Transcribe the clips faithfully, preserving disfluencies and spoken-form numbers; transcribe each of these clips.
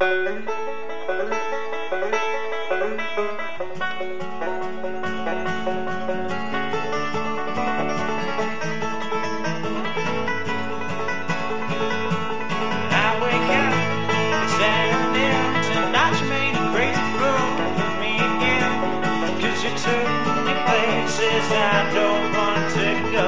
I don't want to go.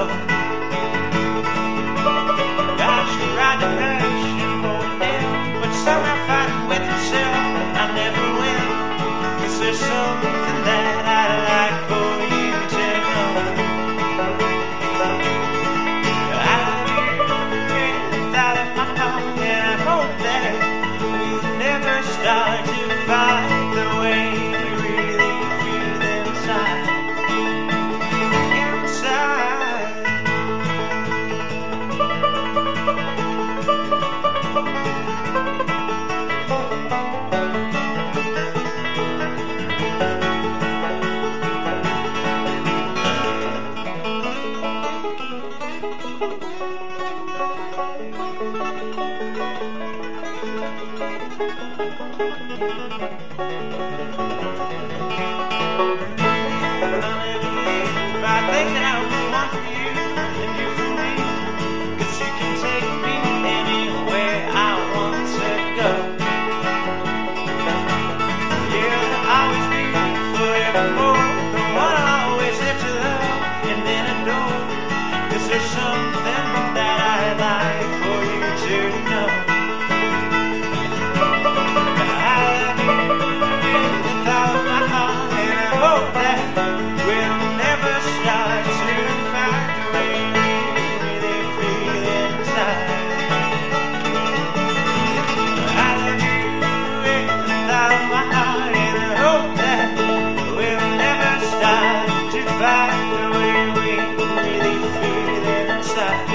I should ride the rush and hold down, but somehow fighting with myself, I never win. 'Cause there's something that I'd like for you to know. I love you without my heart, and I hope that we'll never start to fight the way you really feel inside. There's something that I'd like for you to know. I love you without my heart, and I hope that we'll never start to fight the way we really feel inside. I love you without my heart, and I hope that we'll never start to fight the way we really feel inside.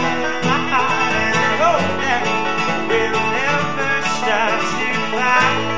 Start to fly.